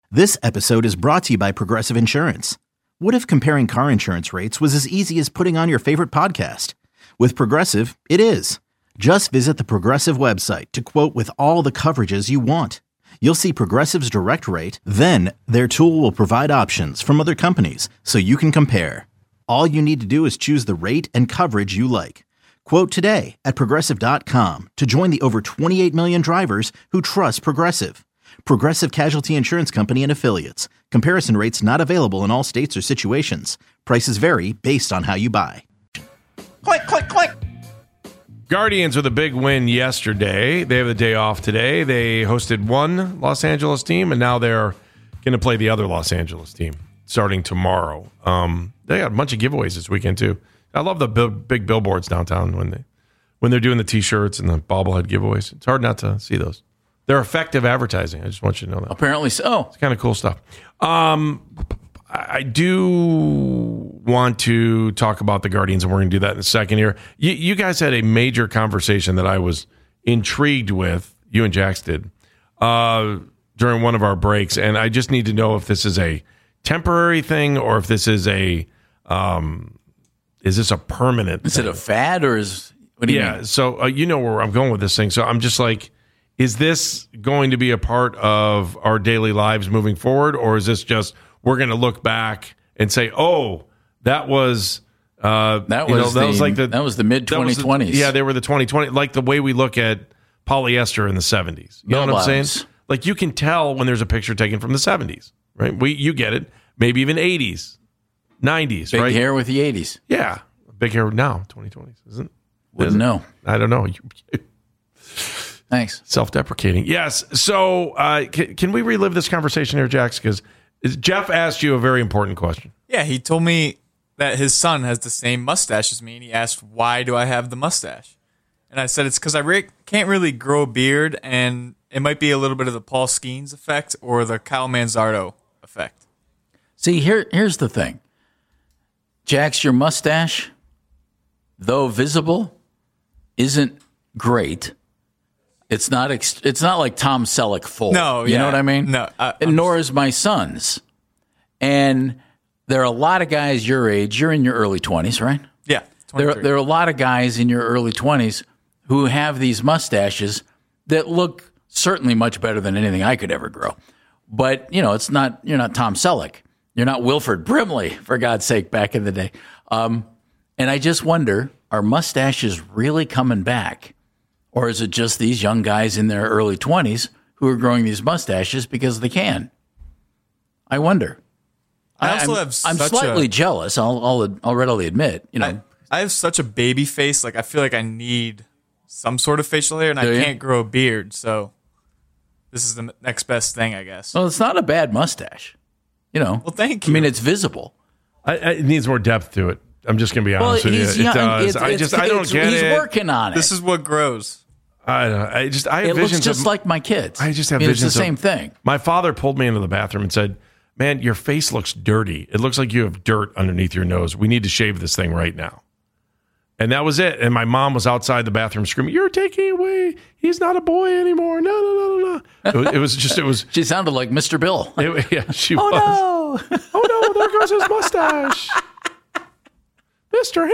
This episode is brought to you by Progressive Insurance. What if comparing car insurance rates was as easy as putting on your favorite podcast? With Progressive, it is. Just visit the Progressive website to quote with all the coverages you want. You'll see Progressive's direct rate, then their tool will provide options from other companies so you can compare. All you need to do is choose the rate and coverage you like. Quote today at Progressive.com to join the over 28 million drivers who trust Progressive. Progressive Casualty Insurance Company and Affiliates. Comparison rates not available in all states or situations. Prices vary based on how you buy. Click, click, click. Guardians with a big win yesterday. They have the day off today. They hosted one Los Angeles team, and now they're going to play the other Los Angeles team starting tomorrow. They got a bunch of giveaways this weekend, too. I love the big billboards downtown when they're doing the T-shirts and the bobblehead giveaways. It's hard not to see those. They're effective advertising. I just want you to know that. Apparently so. It's kind of cool stuff. I do want to talk about the Guardians, and we're going to do that in a second here. You guys had a major conversation that I was intrigued with, you and Jax did, during one of our breaks, and I just need to know if this is a temporary thing or if this is a permanent Is thing? it a fad or what do you mean? So you know where I'm going with this thing. So I'm just like, is this going to be a part of our daily lives moving forward, or is this just we're going to look back and say, "Oh, that was the mid 2020s." Yeah, they were the 2020, like the way we look at polyester in the 70s. You know what I'm saying? Like you can tell when there's a picture taken from the 70s, right? You get it. Maybe even 80s, 90s, big right? hair with the 80s. Yeah, big hair now, 2020s, isn't it? Wouldn't know. I don't know. Thanks. Self-deprecating. Yes. So can we relive this conversation here, Jax? Because Jeff asked you a very important question. Yeah, he told me that his son has the same mustache as me, and he asked, why do I have the mustache? And I said, it's because I can't really grow a beard, and it might be a little bit of the Paul Skeens effect or the Kyle Manzardo effect. See, here's the thing. Jax, your mustache, though visible, isn't great. It's not like Tom Selleck full. No, you know what I mean? No, nor is my son's. And there are a lot of guys your age. You're in your early 20s, right? Yeah. There are a lot of guys in your early 20s who have these mustaches that look certainly much better than anything I could ever grow. But you're not Tom Selleck. You're not Wilford Brimley, for God's sake, back in the day. And I just wonder, are mustaches really coming back? Or is it just these young guys in their early 20s who are growing these mustaches because they can? I wonder. I'm slightly jealous. I'll readily admit. I have such a baby face. Like I feel like I need some sort of facial hair, and I can't grow a beard. So this is the next best thing, I guess. Well, it's not a bad mustache. Well, thank you. I mean, it's visible. It needs more depth to it. I'm just going to be honest with you. Young. It does. I don't get he's it. He's working on it. This is what grows. I don't know. I have it visions looks just like my kids. I just have visions. It's the same thing. My father pulled me into the bathroom and said, "Man, your face looks dirty. It looks like you have dirt underneath your nose. We need to shave this thing right now." And that was it. And my mom was outside the bathroom screaming, "You're taking away. He's not a boy anymore. No. It was. She sounded like Mr. Bill. She was. No. Oh, no, there goes his mustache. Mr.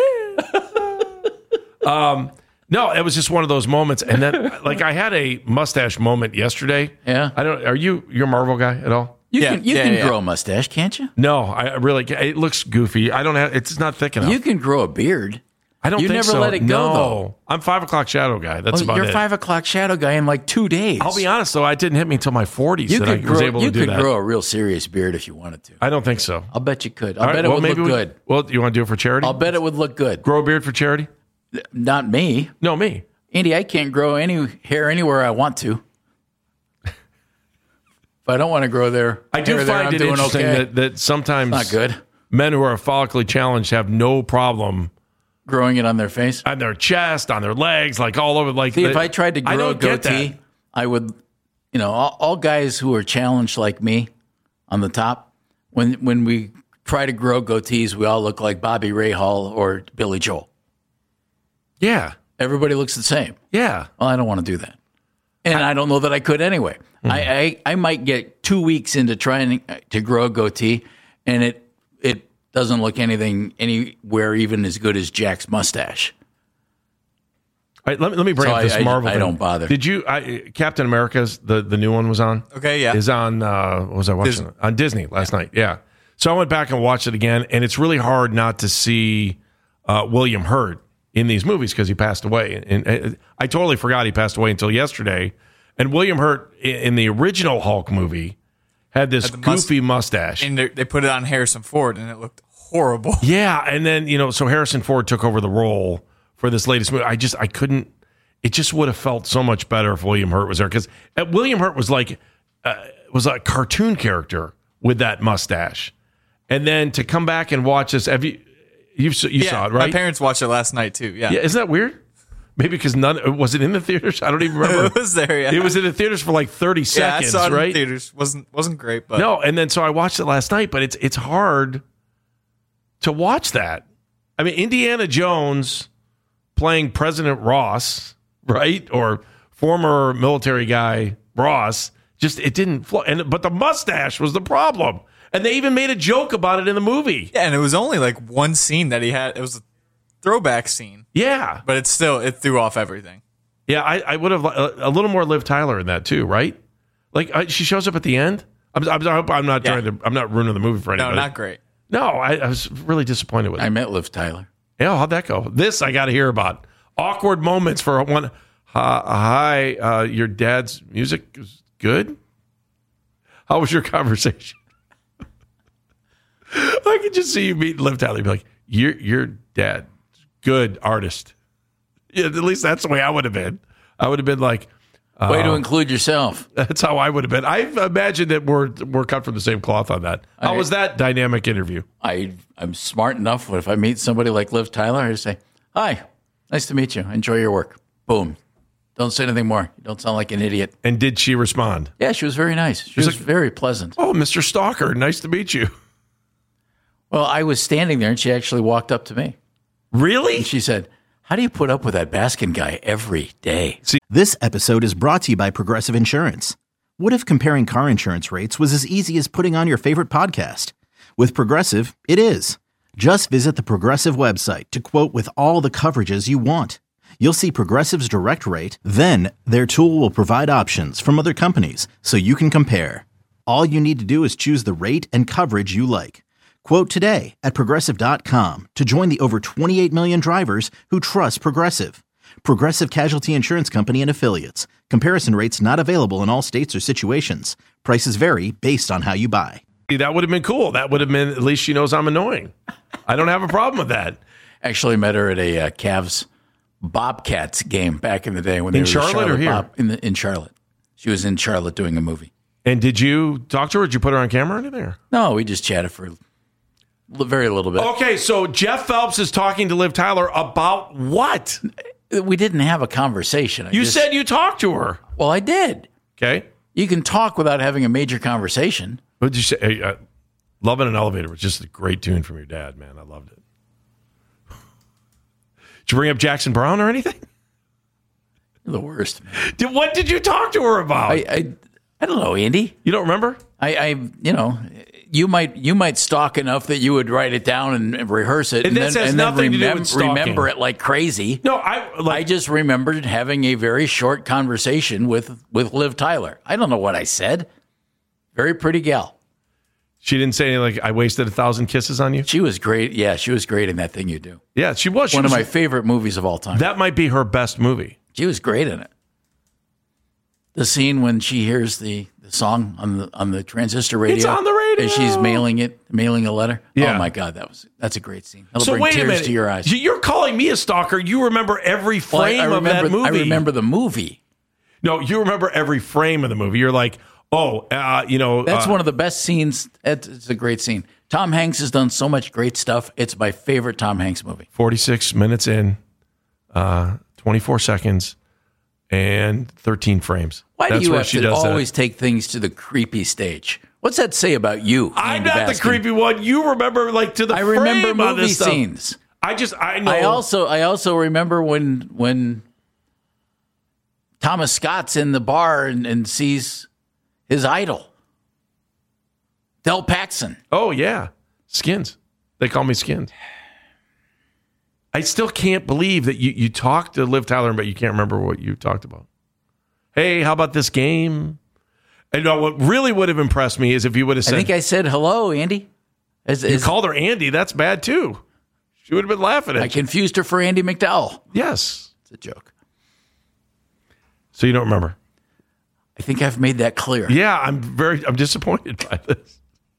Hand. No, it was just one of those moments. And then, I had a mustache moment yesterday. Yeah. Are you're a Marvel guy at all? You can grow a mustache, can't you? No, I really, it looks goofy. It's not thick enough. You can grow a beard. I don't think so. You never let it go, though. I'm 5 o'clock shadow guy. That's about it. You're 5 o'clock shadow guy in 2 days. I'll be honest, though. It didn't hit me until my 40s I was able to do that. You could grow a real serious beard if you wanted to. I don't think so. I'll bet you could. I'll bet it would look good. Well, you want to do it for charity? I'll bet it would look good. Grow a beard for charity? Not me. No, me. Andy, I can't grow any hair anywhere I want to. If I don't want to grow there, I do find it interesting that sometimes not good. Men who are follically challenged have no problem growing it on their face, on their chest, on their legs, all over. See, if I tried to grow a goatee, I would. All guys who are challenged like me on the top, when we try to grow goatees, we all look like Bobby Rahal or Billy Joel. Yeah. Everybody looks the same. Yeah. Well, I don't want to do that. And I don't know that I could anyway. I might get 2 weeks into trying to grow a goatee, and it doesn't look anywhere even as good as Jack's mustache. All right, let me bring up this Marvel thing. I don't bother. Did you Captain America's the new one was on? Okay, yeah. Is on what was I watching? Disney. On Disney last night. Yeah. So I went back and watched it again, and it's really hard not to see William Hurt in these movies because he passed away. And I totally forgot he passed away until yesterday. And William Hurt in the original Hulk movie had this goofy mustache. And they put it on Harrison Ford, and it looked horrible. Yeah, and then, so Harrison Ford took over the role for this latest movie. I couldn't, it just would have felt so much better if William Hurt was there. Because William Hurt was was a cartoon character with that mustache. And then to come back and watch this, you saw it, right? My parents watched it last night, too. Yeah. Isn't that weird? Maybe because was it in the theaters? I don't even remember. It was there, yeah. It was in the theaters for like 30 seconds, I saw it right? in the theaters. Wasn't great, but no. And then so I watched it last night, but it's hard to watch that. I mean, Indiana Jones playing President Ross, right, or former military guy Ross, just it didn't flow. But the mustache was the problem, and they even made a joke about it in the movie. Yeah, and it was only like one scene that he had. It was a throwback scene. Yeah, but it threw off everything. Yeah, I would have a little more Liv Tyler in that too, right? Like she shows up at the end. I'm not trying to. I'm not ruining the movie for anybody. No, not great. No, I was really disappointed with it. I met Liv Tyler. Yeah, how'd that go? This I got to hear about. Awkward moments for one. Hi, your dad's music is good. How was your conversation? I could just see you meet Liv Tyler. You'd be like, your dad. Good artist. Yeah, at least that's the way I would have been. I would have been like, way to include yourself. That's how I would have been. I imagine that we're cut from the same cloth on that. How was that dynamic interview? I'm smart enough. If I meet somebody like Liv Tyler, I say, "Hi, nice to meet you. Enjoy your work." Boom. Don't say anything more. You don't sound like an idiot. And did she respond? Yeah, she was very nice. She was like, very pleasant. Oh, Mr. Stalker, nice to meet you. Well, I was standing there, and she actually walked up to me. Really? And she said, "How do you put up with that Baskin guy every day?" This episode is brought to you by Progressive Insurance. What if comparing car insurance rates was as easy as putting on your favorite podcast? With Progressive, it is. Just visit the Progressive website to quote with all the coverages you want. You'll see Progressive's direct rate, then their tool will provide options from other companies so you can compare. All you need to do is choose the rate and coverage you like. Quote today at Progressive.com to join the over 28 million drivers who trust Progressive. Progressive Casualty Insurance Company and Affiliates. Comparison rates not available in all states or situations. Prices vary based on how you buy. That would have been cool. That would have been, at least she knows I'm annoying. I don't have a problem with that. Actually met her at a Cavs Bobcats game back in the day when they were Charlotte or here? In Charlotte. She was in Charlotte doing a movie. And did you talk to her? Did you put her on camera or anything? No, we just chatted for very little bit. Okay, so Jeff Phelps is talking to Liv Tyler about what? We didn't have a conversation. You said you talked to her. Well, I did. Okay. You can talk without having a major conversation. What did you say? Love in an Elevator was just a great tune from your dad, man. I loved it. Did you bring up Jackson Brown or anything? You're the worst, man. What did you talk to her about? I don't know, Andy. You don't remember? You might stalk enough that you would write it down and rehearse it, and then remember it like crazy. No, I just remembered having a very short conversation with Liv Tyler. I don't know what I said. Very pretty gal. She didn't say anything like, "I wasted 1,000 kisses on you"? She was great. Yeah, she was great in That Thing You Do. Yeah, she was. One of my favorite movies of all time. That might be her best movie. She was great in it. The scene when she hears the song on the transistor radio. It's on the radio. And she's mailing a letter. Yeah. Oh my God, that's a great scene. That'll bring wait a tears minute. to your eyes. You're calling me a stalker. You remember every frame of that movie. I remember the movie. No, you remember every frame of the movie. You're like, that's one of the best scenes. It's a great scene. Tom Hanks has done so much great stuff. It's my favorite Tom Hanks movie. 46 minutes in, 24 seconds, and 13 frames. Why do you have to always take things to the creepy stage? What's that say about you? I'm not the creepy one. You remember to the I remember frame on movie this stuff. scenes. I know. I also remember when Thomas Scott's in the bar and sees his idol, Del Paxson. Oh, yeah. Skins. They call me Skins. I still can't believe that you talked to Liv Tyler, but you can't remember what you talked about. Hey, how about this game? And what really would have impressed me is if you would have said... I think I said, hello, Andy. You called her Andy. That's bad, too. She would have been laughing at you. I confused her for Andy McDowell. Yes. It's a joke. So you don't remember? I think I've made that clear. Yeah, I'm disappointed by this.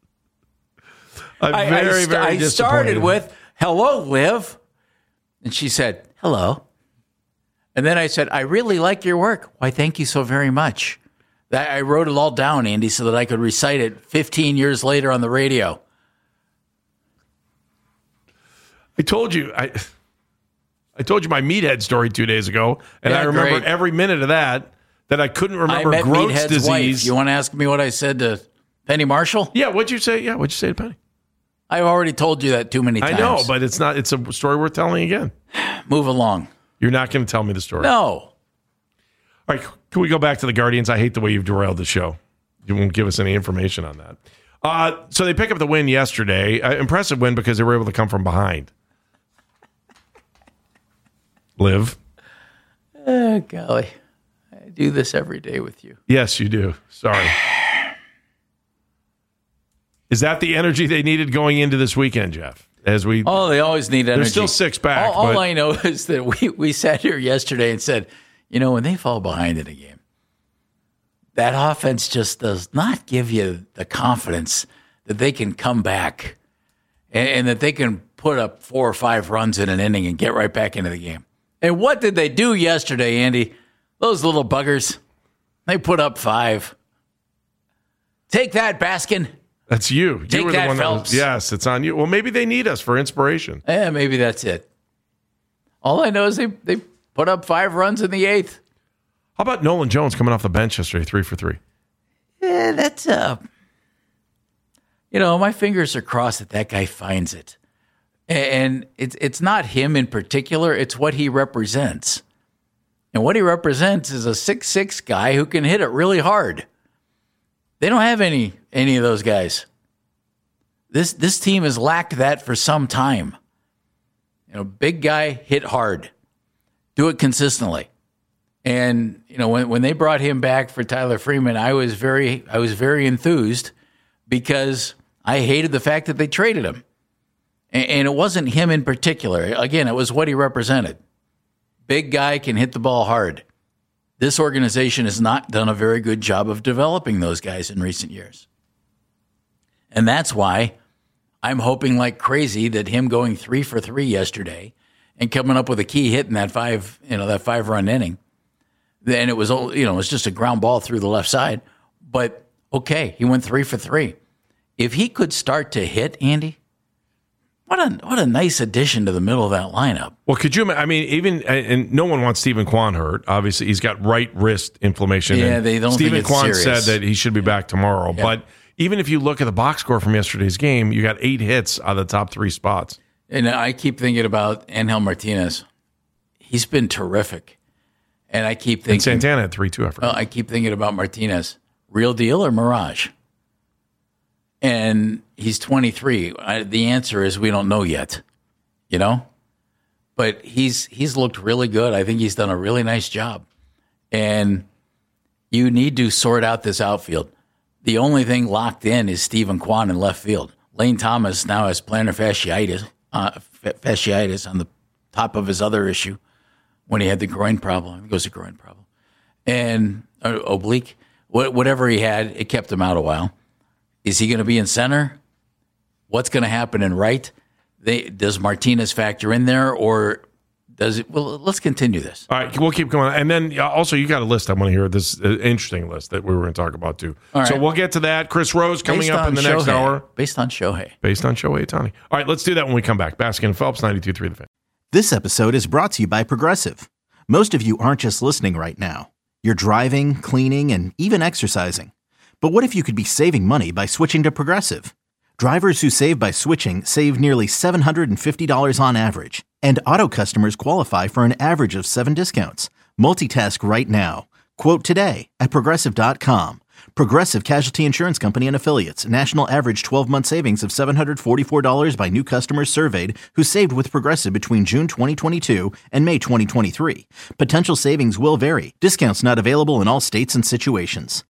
I'm very disappointed. I started with, hello, Liv. And she said, hello. And then I said, I really like your work. Why, thank you so very much. I wrote it all down, Andy, so that I could recite it 15 years later on the radio. I told you my meathead story 2 days ago, and Yeah, I remember great. every minute of that I couldn't remember I met Groat's Meathead's disease. wife. You want to ask me what I said to Penny Marshall? Yeah, what'd you say? Yeah, what'd you say to Penny? I've already told you that too many times. I know, but it's a story worth telling again. Move along. You're not going to tell me the story. No. All right, can we go back to the Guardians? I hate the way you've derailed the show. You won't give us any information on that. So they pick up the win yesterday. Impressive win because they were able to come from behind. Liv? Oh, golly. I do this every day with you. Yes, you do. Sorry. Is that the energy they needed going into this weekend, Jeff? They always need energy. They're still six back. All I know is that we sat here yesterday and said, when they fall behind in a game, that offense just does not give you the confidence that they can come back and that they can put up 4 or 5 runs in an inning and get right back into the game. And what did they do yesterday, Andy? Those little buggers, they put up 5. Take that, Baskin. That's you. Take you were that, the one Phelps. Yes, it's on you. Well, maybe they need us for inspiration. Yeah, maybe that's it. All I know is they put up 5 runs in the 8th. How about Nolan Jones coming off the bench yesterday, 3 for 3? Yeah, that's my fingers are crossed that guy finds it. And it's not him in particular, it's what he represents. And what he represents is a 6'6" guy who can hit it really hard. They don't have any of those guys. This team has lacked that for some time. Big guy, hit hard. Do it consistently. And when they brought him back for Tyler Freeman, I was very enthused because I hated the fact that they traded him. And it wasn't him in particular. Again, it was what he represented. Big guy can hit the ball hard. This organization has not done a very good job of developing those guys in recent years. And that's why I'm hoping like crazy that him going 3 for 3 yesterday and coming up with a key hit in that 5-run inning. And it was, it was just a ground ball through the left side. But okay, he went 3 for 3. If he could start to hit, Andy, what a nice addition to the middle of that lineup. Well, could you? I mean, and no one wants Stephen Kwan hurt. Obviously, he's got right wrist inflammation. Yeah, they don't. Stephen think it's Kwan serious. said that he should be back tomorrow. Yeah. But even if you look at the box score from yesterday's game, you got 8 hits out of the top 3 spots. And I keep thinking about Angel Martinez. He's been terrific. And I keep thinking... And Santana had 3, too, I forgot. I keep thinking about Martinez. Real deal or mirage? And he's 23. The answer is we don't know yet, But he's looked really good. I think he's done a really nice job. And you need to sort out this outfield. The only thing locked in is Stephen Kwan in left field. Lane Thomas now has plantar fasciitis on the top of his other issue when he had the groin problem. I think it was a groin problem. And oblique. Whatever he had, it kept him out a while. Is he going to be in center? What's going to happen in right? Does Martinez factor in there, or does it? Well, let's continue this. All right, we'll keep going. And then also, you got a list I want to hear, this interesting list that we were going to talk about, too. All so right. we'll get to that. Chris Rose coming up in the next hour. Based on Shohei. Based on Shohei Ohtani. All right, let's do that when we come back. Baskin and Phelps, 92.3 The Fan. This episode is brought to you by Progressive. Most of you aren't just listening right now. You're driving, cleaning, and even exercising. But what if you could be saving money by switching to Progressive? Drivers who save by switching save nearly $750 on average. And auto customers qualify for an average of 7 discounts. Multitask right now. Quote today at Progressive.com. Progressive Casualty Insurance Company and Affiliates. National average 12-month savings of $744 by new customers surveyed who saved with Progressive between June 2022 and May 2023. Potential savings will vary. Discounts not available in all states and situations.